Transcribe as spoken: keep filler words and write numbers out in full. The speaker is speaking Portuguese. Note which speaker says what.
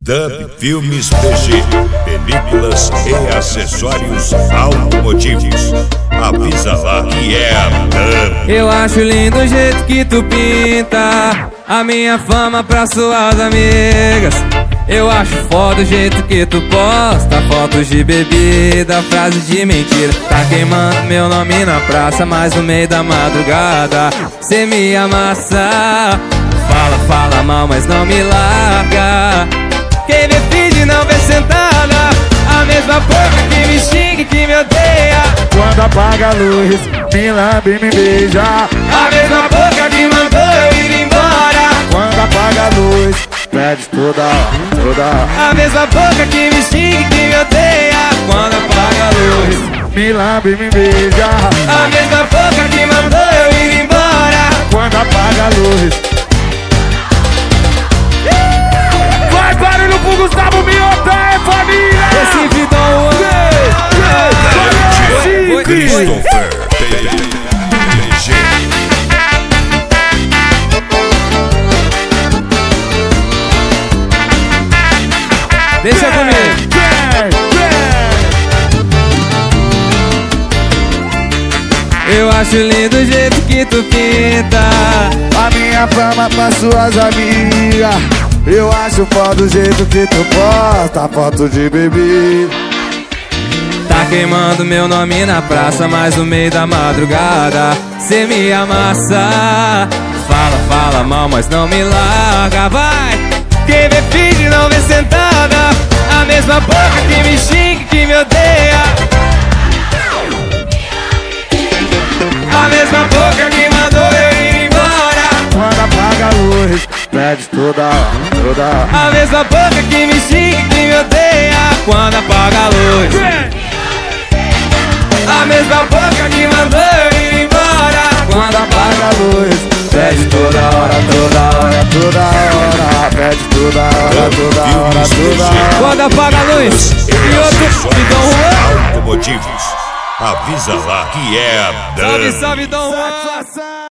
Speaker 1: Dub Filmes P G, películas e acessórios automotivos. Avisa lá que é a Dub.
Speaker 2: Eu acho lindo o jeito que tu pinta a minha fama pra suas amigas. Eu acho foda o jeito que tu posta fotos de bebida, frases de mentira. Tá queimando meu nome na praça, mas no meio da madrugada cê me amassa. Fala, fala mal, mas não me larga. Quem me pede não vê sentada, a mesma boca que me xinga e que me odeia.
Speaker 3: Quando apaga a luz, me lambe e me beija.
Speaker 2: A mesma boca que mandou eu ir embora.
Speaker 3: Quando apaga a luz, pede toda hora, toda hora.
Speaker 2: A mesma boca que me xinga e que me odeia. Quando apaga a luz,
Speaker 3: me lambe e me beija.
Speaker 2: a mesma boca que mandou eu ir embora.
Speaker 3: Quando apaga a luz. Vai barulho pro Gustavo Miota, é família!
Speaker 2: Esse vidão
Speaker 1: Christopher P G.
Speaker 2: Deixa comigo. Eu acho lindo o jeito que tu pinta
Speaker 3: a minha fama pra suas amigas. Eu acho foda o jeito que tu posta foto de bebida.
Speaker 2: Tá queimando meu nome na praça, mas no meio da madrugada cê me amassa. Fala, fala mal, mas não me larga. Vai! Quem me pede não vê sentada, a mesma boca que me xinga e que me odeia. A mesma boca que mandou eu ir embora.
Speaker 3: Quando apaga a luz, pede toda hora, toda hora.
Speaker 2: A mesma boca que me xinga e que me odeia. Quando apaga a luz, a mesma boca que mandou eu ir embora.
Speaker 3: Quando apaga a luz, pede toda hora, toda hora, toda hora. Pede toda hora, toda hora, toda hora.
Speaker 2: Quando apaga a luz, e outro me dá um Juan.
Speaker 1: Automotivos. Avisa lá que é a Dub.
Speaker 2: Salve, salve, Dom Juan.